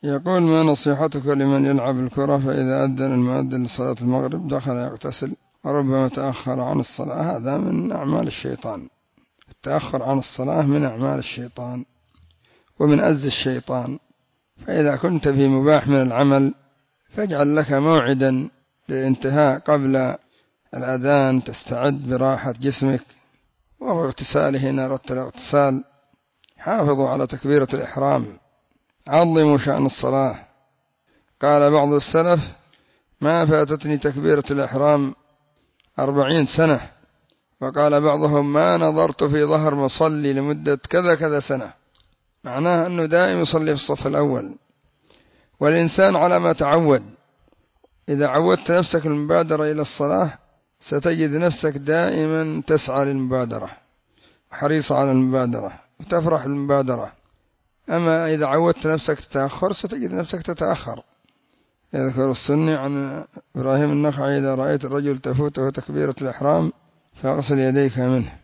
يقول: ما نصيحتك لمن يلعب الكرة فإذا أذن المؤذن لصلاة المغرب دخل يغتسل وربما تأخر عن الصلاة؟ هذا من أعمال الشيطان. التأخر عن الصلاة من أعمال الشيطان ومن أز الشيطان. فإذا كنت في مباح من العمل فاجعل لك موعدا للانتهاء قبل الأذان، تستعد براحة جسمك. وهو اغتساله إن أردت الاغتسال. حافظوا على تكبيرة الإحرام، عظموا شأن الصلاة. قال بعض السلف: ما فاتتني تكبيرة الإحرام 40 سنة. وقال بعضهم: ما نظرت في ظهر مصلي لمدة كذا كذا سنة. معناه أنه دائم يصلي في الصف الأول. والإنسان على ما تعود. إذا عودت نفسك المبادرة إلى الصلاة ستجد نفسك دائما تسعى للمبادرة، حريصة على المبادرة وتفرح بالمبادرة. أما إذا عودت نفسك تتأخر ستجد نفسك تتأخر. يذكر السني عن إبراهيم النخعي: إذا رأيت الرجل تفوته تكبيرة الإحرام فاغسل يديك منه.